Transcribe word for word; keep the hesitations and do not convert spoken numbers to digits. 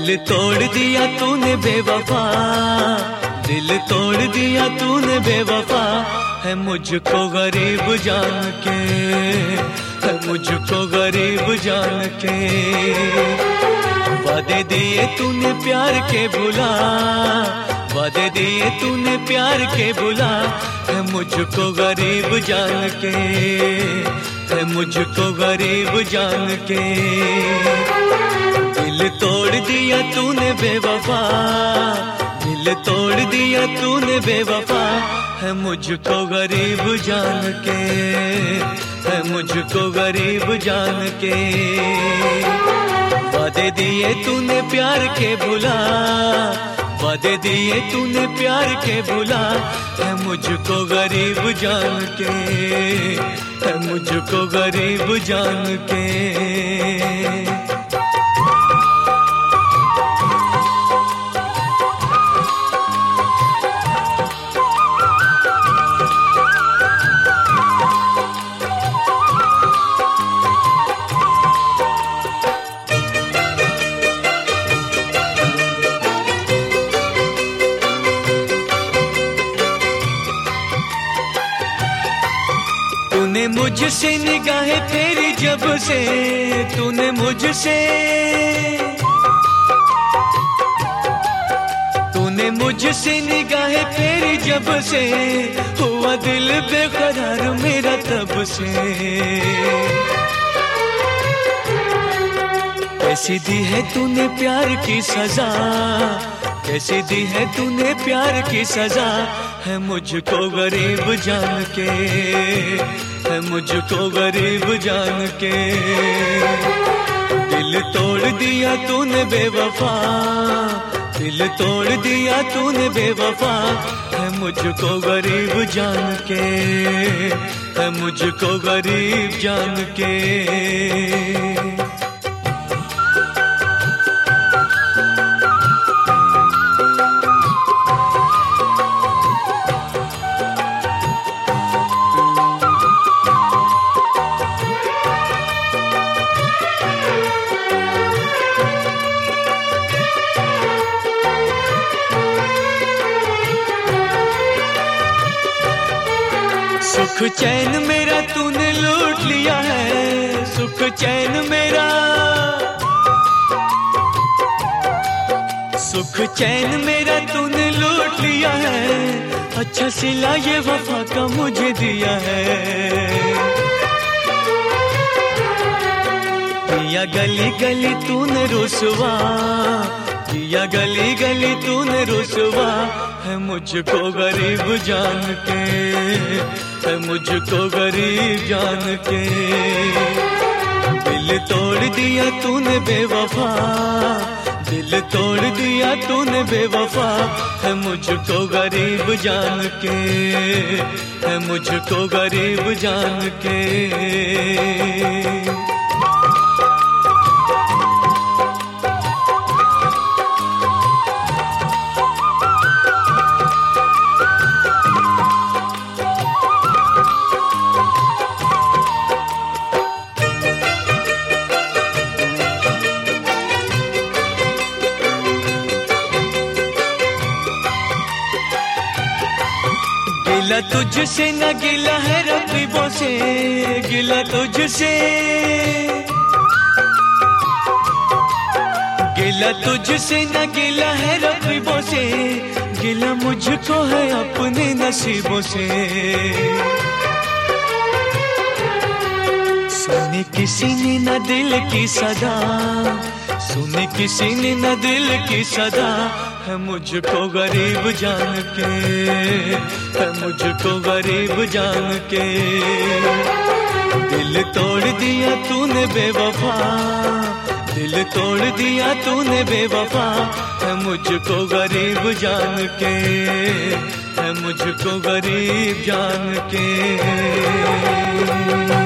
दिल तोड़ दिया तूने बेवफा, दिल तोड़ दिया तूने बेवफा, है मुझको गरीब जान के, है मुझको गरीब जान के। वादे दिए तूने प्यार के भुला, वादे दिए तूने प्यार के भुला, है मुझको गरीब जान के, है मुझको गरीब जान के। दिल तोड़ दिया तूने बेवफा, दिल तोड़ दिया तूने बेवफा, है मुझको गरीब जान के, है मुझको गरीब जान के। वादे दिए तूने प्यार के भुला, वादे दिए तूने प्यार के भुला, है मुझको गरीब जान के, है मुझको गरीब जान के। तूने मुझसे निगाहें फेरी जब से, तूने मुझसे, तूने मुझसे निगाहें फेरी जब से, हुआ दिल बेकरार मेरा तब से। कैसी दी है तूने प्यार की सजा, कैसी दी है तूने प्यार की सजा, है मुझको गरीब जान के, है मुझको गरीब जान के। दिल तोड़ दिया तूने बेवफा, दिल तोड़ दिया तूने बेवफा, है मुझको गरीब जान के, है मुझको गरीब जान के। सुख चैन मेरा तूने लूट लिया है, सुख चैन मेरा, सुख चैन मेरा तूने लूट लिया है। अच्छा सिला ये वफा का मुझे दिया है। किया गली गली तूने रुसवा, किया गली गली तूने रुसवा, है मुझको गरीब जान के, है मुझको गरीब जान के। दिल तोड़ दिया तूने बेवफा, दिल तोड़ दिया तूने बेवफा, है मुझको गरीब जान के, है मुझको गरीब जान के। गिला तुझसे न गिला है रकीबों से, गिला तुझसे, गिला तुझसे न गिला है रकीबों से, गिला मुझको है अपने नसीबों से। सुनी किसी ने न दिल की सदा, सुनी किसी ने न दिल की सदा, है मुझको गरीब जान के, है मुझको गरीब जान के। दिल तोड़ दिया तूने बेवफा, दिल तोड़ दिया तूने बेवफा, है मुझको गरीब जान के, है मुझको गरीब जान के।